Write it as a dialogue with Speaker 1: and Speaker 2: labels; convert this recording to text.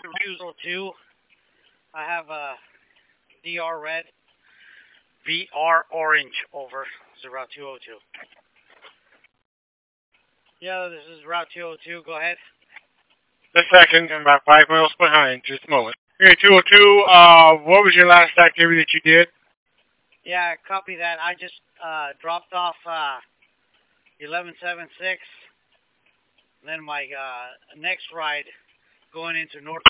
Speaker 1: 202. I have a DR red, VR orange over. This is Route 202. Yeah, this is Route 202. Go ahead.
Speaker 2: The second, I'm about 5 miles behind. Just a moment. Okay, 202, what was your last activity that you did?
Speaker 1: Yeah, copy that. I just dropped off 1176. Then my next ride going into North